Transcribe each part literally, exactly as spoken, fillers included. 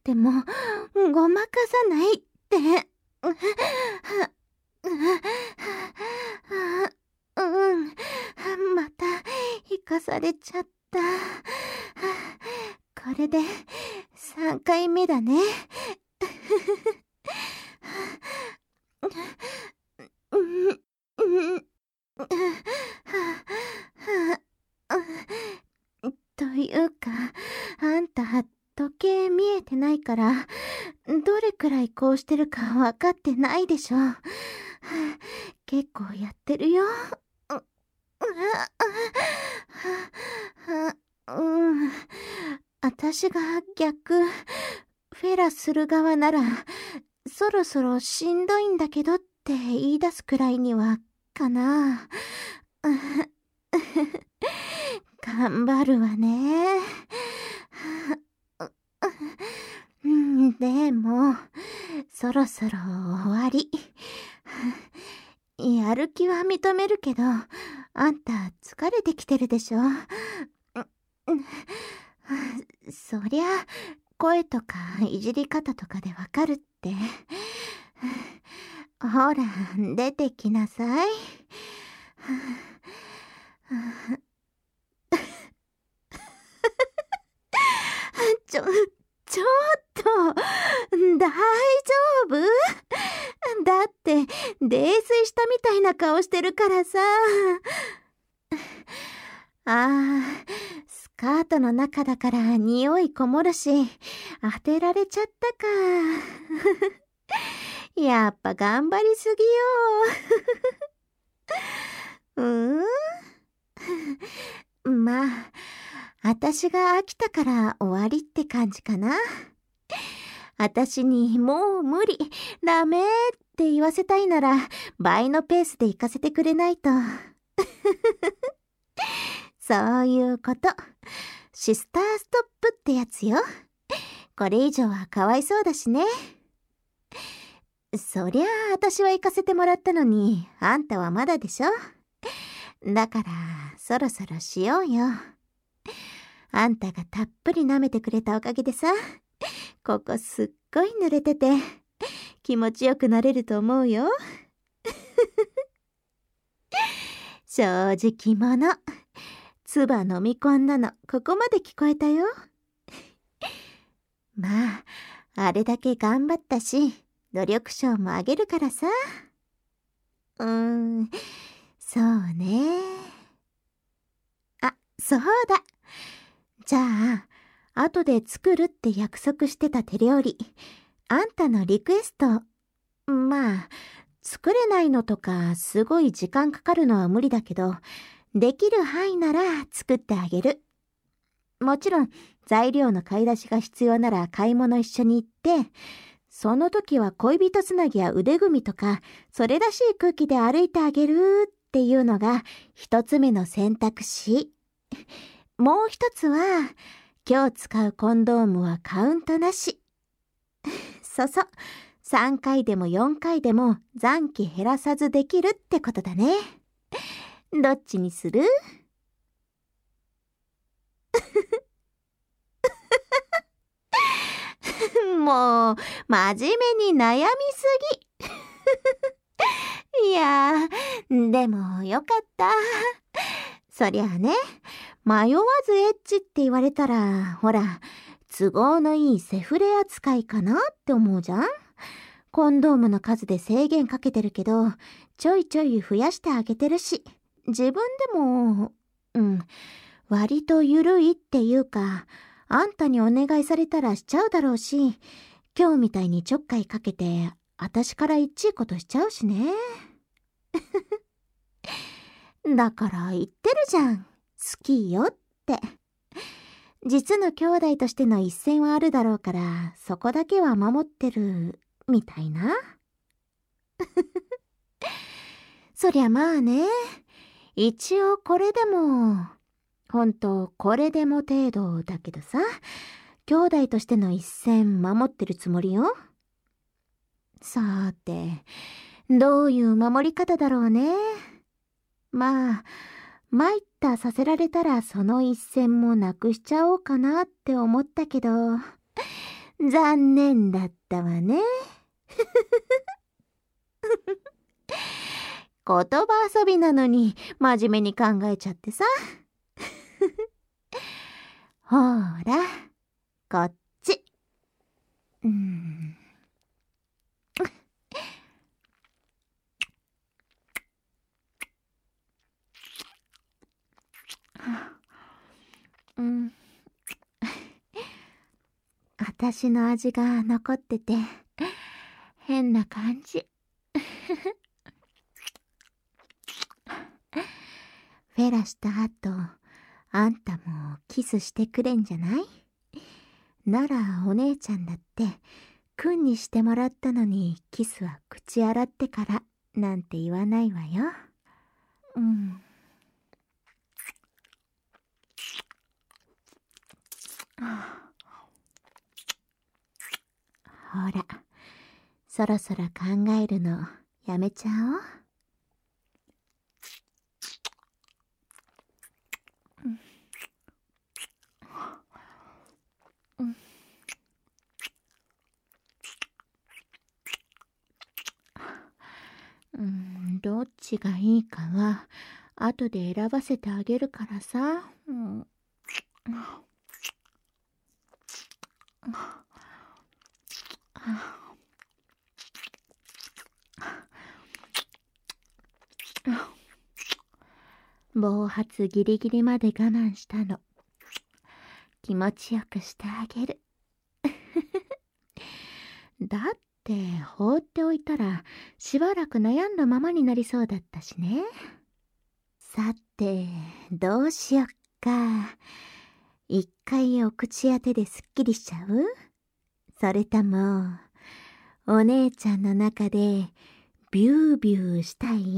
てもごまかさないって。うん、また生かされちゃった。これでさんかいめだね。というか、あんた時計見えてないから、どれくらいこうしてるか分かってないでしょ。結構やってるよ。うん。私が逆、フェラする側なら、そろそろしんどいんだけどって言い出すくらいには、かな。頑張るわね。でも、そろそろ終わり。やる気は認めるけど、あんた疲れてきてるでしょ。そりゃ、声とかいじり方とかでわかるって。ほら、出てきなさい。ちょ、ちょっと、大丈夫？だって、泥酔したみたいな顔してるからさ。ああ、スカートの中だから匂いこもるし、当てられちゃったか。やっぱ頑張りすぎよ。うん？まあ、私が飽きたから終わりって感じかな。私にもう無理、ダメって言わせたいなら倍のペースで行かせてくれないと。そういうこと。シスターストップってやつよ。これ以上はかわいそうだしね。そりゃあ私は行かせてもらったのに、あんたはまだでしょ。だからそろそろしようよ。あんたがたっぷり舐めてくれたおかげでさ、ここすっごい濡れてて気持ちよくなれると思うよ。正直者。唾飲み込んだのここまで聞こえたよ。まあ、あれだけ頑張ったし、努力賞もあげるからさ。うーん、そうね。あ、そうだ。じゃあ、後で作るって約束してた手料理、あんたのリクエスト。まあ、作れないのとかすごい時間かかるのは無理だけど、できる範囲なら作ってあげる。もちろん材料の買い出しが必要なら買い物一緒に行って、その時は恋人つなぎや腕組みとかそれらしい空気で歩いてあげるっていうのが一つ目の選択肢。もう一つは、今日使うコンドームはカウントなし。そうそう、さんかいでもよんかいでも残機減らさずできるってことだね。どっちにする？もう、真面目に悩みすぎ。いやー、でもよかった。そりゃあね、迷わずエッチって言われたら、ほら、都合のいいセフレ扱いかなって思うじゃん。コンドームの数で制限かけてるけど、ちょいちょい増やしてあげてるし、自分でも、うん、割と緩いっていうか、あんたにお願いされたらしちゃうだろうし、今日みたいにちょっかいかけて、私からいっちいことしちゃうしね。だから言ってるじゃん。好きよって。実の兄弟としての一線はあるだろうから、そこだけは守ってる、みたいな。そりゃまあね。一応これでも、ほんとこれでも程度だけどさ、兄弟としての一線守ってるつもりよ。さーて、どういう守り方だろうね。まあ、参ったさせられたらその一線もなくしちゃおうかなって思ったけど、 残念だったわね。言葉遊びなのに真面目に考えちゃってさ。ほーら、こっち。うーん。うん。私の味が残ってて変な感じ。フェラした後、あんたもキスしてくれんじゃない？ならお姉ちゃんだってくんにしてもらったのにキスは口洗ってからなんて言わないわよ。うん。ほら、そろそろ考えるのやめちゃおう。うん。うん、どっちがいいかは後で選ばせてあげるからさ。うん。暴発ギリギリまで我慢したの。気持ちよくしてあげる。だって放っておいたらしばらく悩んだままになりそうだったしね。さてどうしよっか。一回お口当てですっきりしちゃう？それともお姉ちゃんの中でビュービューしたい？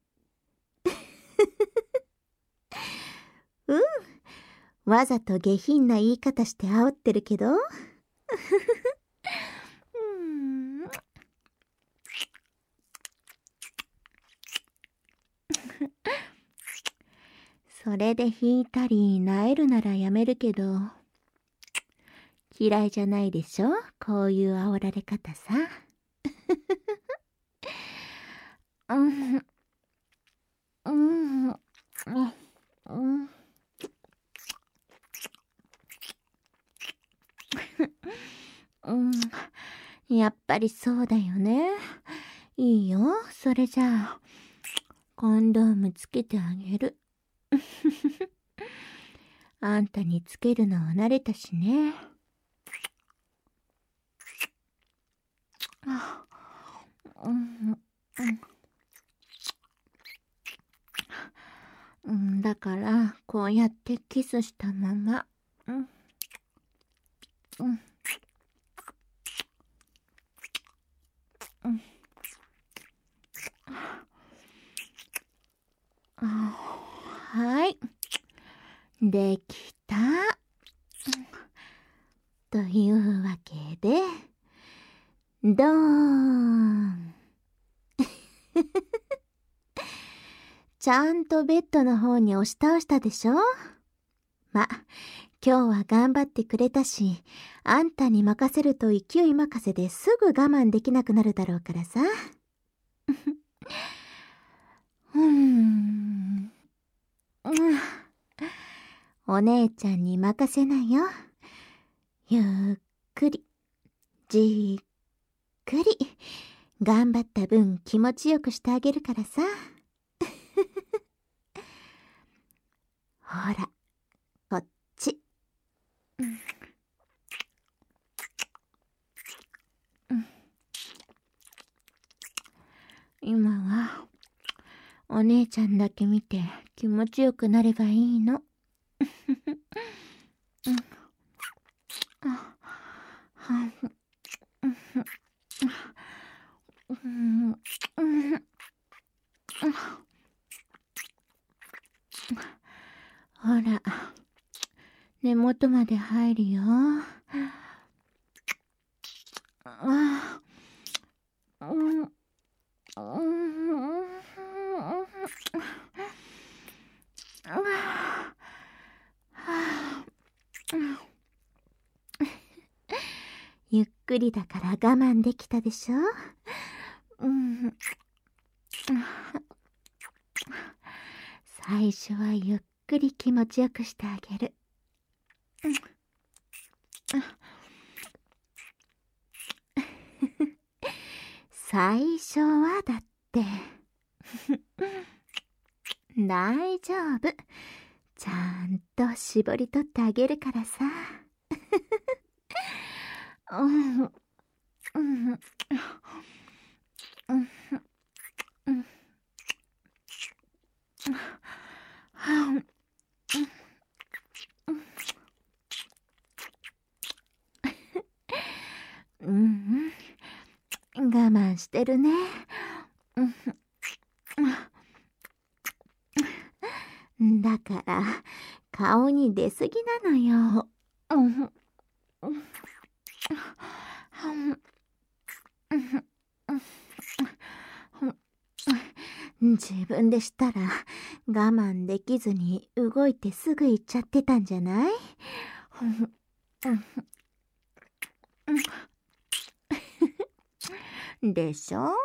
うん、わざと下品な言い方して煽ってるけど。うん。それで引いたり萎えるならやめるけど、嫌いじゃないでしょ、こういう煽られ方さ。うん、うん、うん、うん、やっぱりそうだよね。いいよ、それじゃあコンドームつけてあげる。あんたにつけるのは慣れたしね。うん、うん、だからこうやってキスしたまま、うん、うん、うん、はい、できた。というわけで、どーん。ちゃんとベッドの方に押し倒したでしょ？ま、今日は頑張ってくれたし、あんたに任せると勢い任せですぐ我慢できなくなるだろうからさ。うーん。お姉ちゃんに任せなよ。ゆっくり、じっくり、頑張った分気持ちよくしてあげるからさ。ほら、こっち。うんうん、今はお姉ちゃんだけ見て気持ちよくなればいいの。ほら、根元まで入るよ。ああ、うん、うん、ゆくりだから我慢できたでしょ。うん。最初はゆっくり気持ちよくしてあげる。最初はだって。大丈夫。ちゃんと絞り取ってあげるからさ。うんうんうんうんうん、我慢してるね。だから顔に出すぎなのよ。自分でしたら我慢できずに動いてすぐ行っちゃってたんじゃない？でしょ？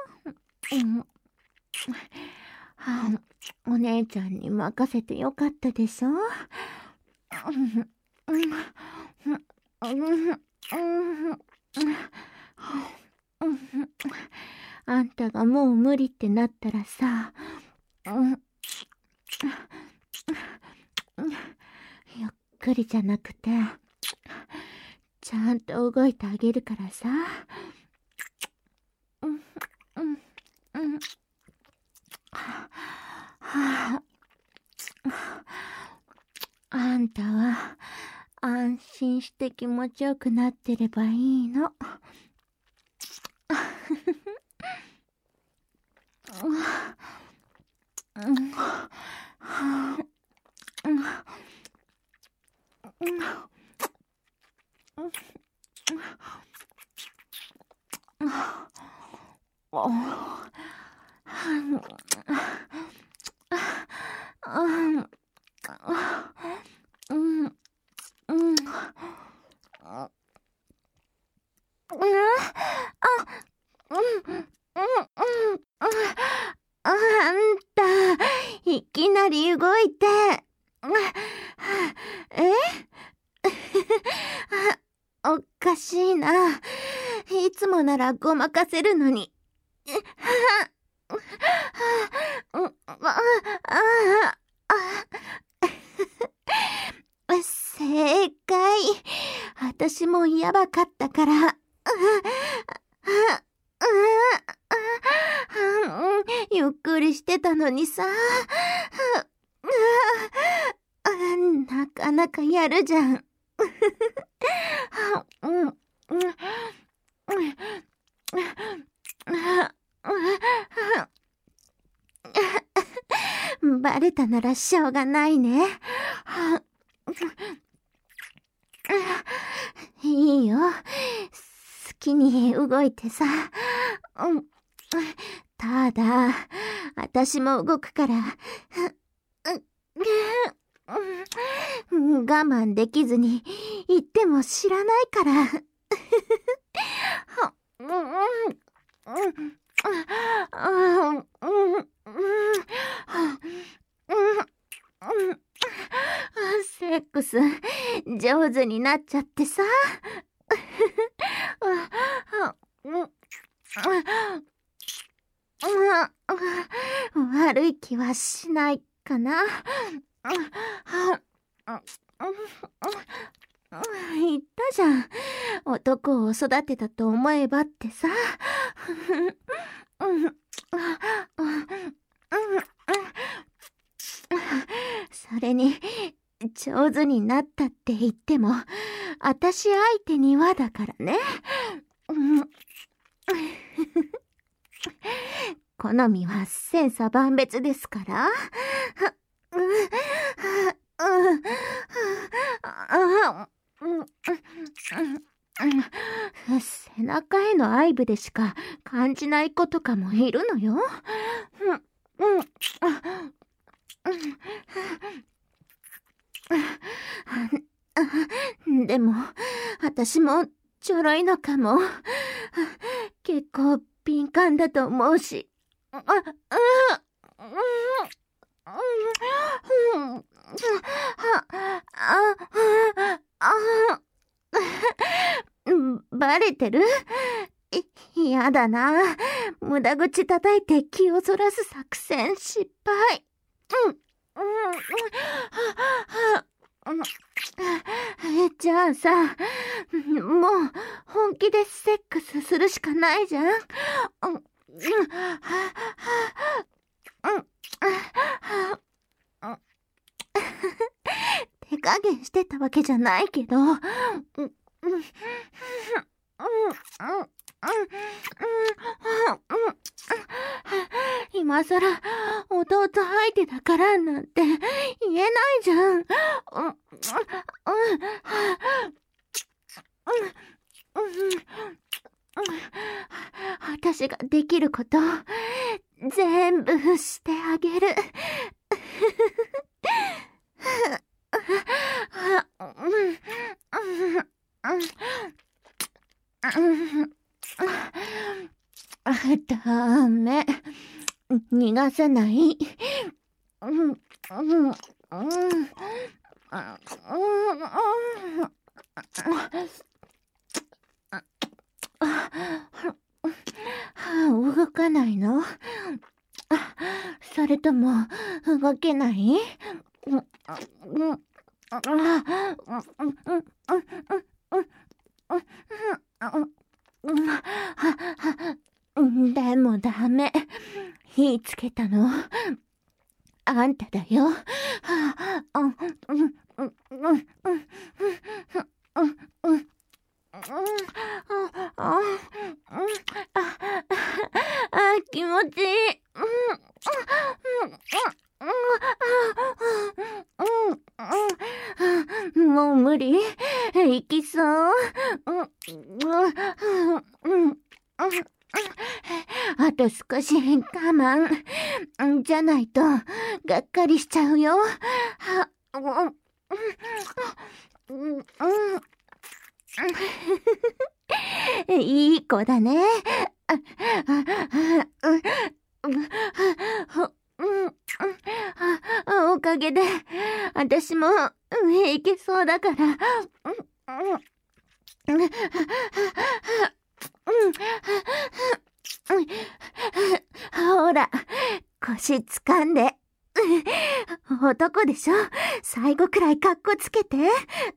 お姉ちゃんに任せてよかったでしょ？あんたがもう無理ってなったらさ、ゆっくりじゃなくてちゃんと動いてあげるからさ。あんたは安心して気持ちよくなってればいいの。あんた、いきなり動いて。えおかしいな。いつもならごまかせるのに。正解。私もやばかったから。ゆっくりしてたのにさ。なかなかやるじゃん。バレたならしょうがないね。いいよ。好きに動いてさ。ただ、私も動くから、我慢できずに言っても知らないから。セックス上手になっちゃってさ。悪い気はしないかな。言ったじゃん。男を育てたと思えばってさ。それに上手になったって言っても私相手にはだからね。好みは千差万別ですから。背中への愛撫でしか感じない子とかもいるのよ。でも私もちょろいのかも。結構敏感だと思うし。あ、うん、バレてる？い、やだな。無駄口叩いて気をそらす作戦失敗。うん、うん、え、じゃあさ、もう本気でセックスするしかないじゃん。うん、うん、手加減してたわけじゃないけど、うん、うん、うん、今さら弟相手だからなんて言えないじゃん。うん、うん、私ができること全部してあげる。ダメ。逃がさない。うん、うん、うん、うん、動かないの？それとも動けない？でもダメ。火つけたのあんただよ。気持ちいい。もう無理。行きそう。あと少し我慢。じゃないと、がっかりしちゃうよ。いい子だね。おかげで、私も上行けそうだから。ほら、腰掴んで。男でしょ？最後くらいカッコつけて。いい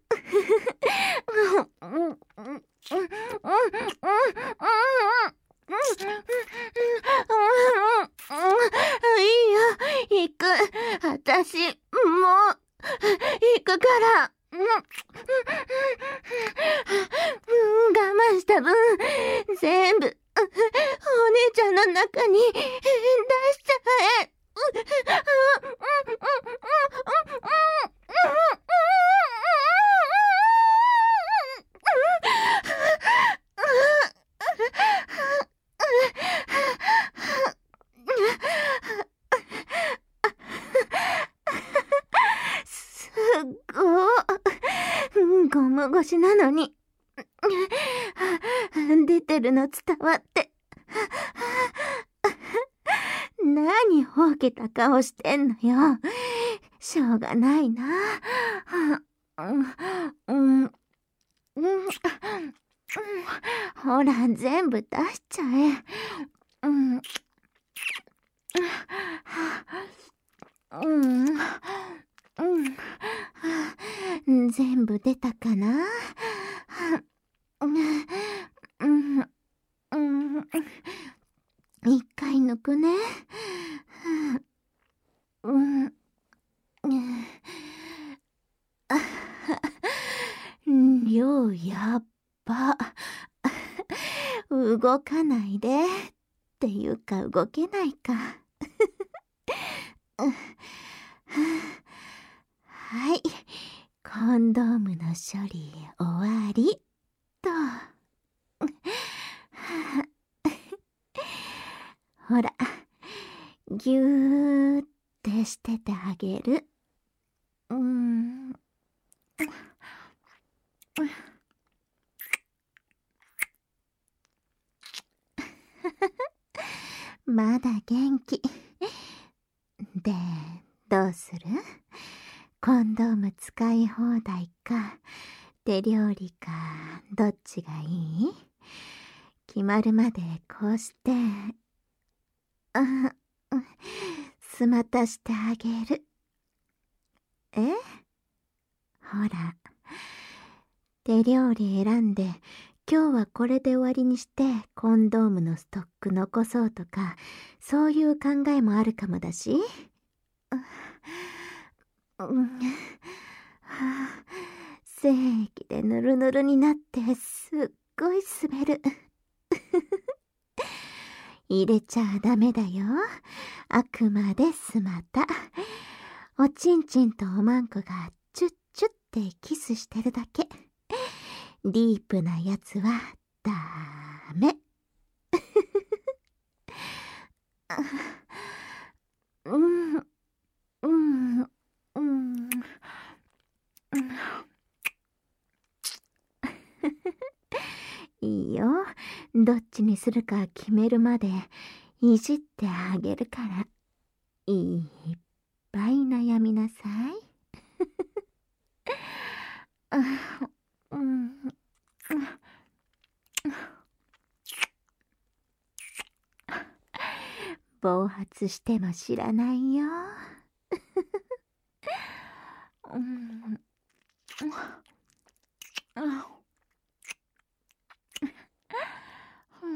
よ、行く。私、もう、行くから。我慢した分、全部、お姉ちゃんの中に出しちゃえ。すっごー。ゴム越しなのに出てるの伝わって何ほうけた顔してんのよ。しょうがないな。うんうん、ほら全部出しちゃえ。うんうんうん、全部出たかな。うんうん、一回抜くね。うんうん、量やっば。動かないでっていうか動けないか。はい、コンドームの処理終わりと。ほら、ぎゅーってしててあげる。うーん。 まだ元気。で、どうする？コンドーム使い放題か、手料理か、どっちがいい？決まるまでこうして、あ、すまたしてあげる。え？ほら、手料理選んで、今日はこれで終わりにしてコンドームのストック残そうとか、そういう考えもあるかもだし。うん、はあ、精液でぬるぬるになってすっごい滑る。入れちゃダメだよ。あくまでスマタ。おちんちんとおまんこがチュッチュってキスしてるだけ。ディープなやつはダメ。うん、うん、うん。いいよ。どっちにするか決めるまでいじってあげるから。いっぱい悩みなさい。うん、暴発しても知らないよ。うん、うん、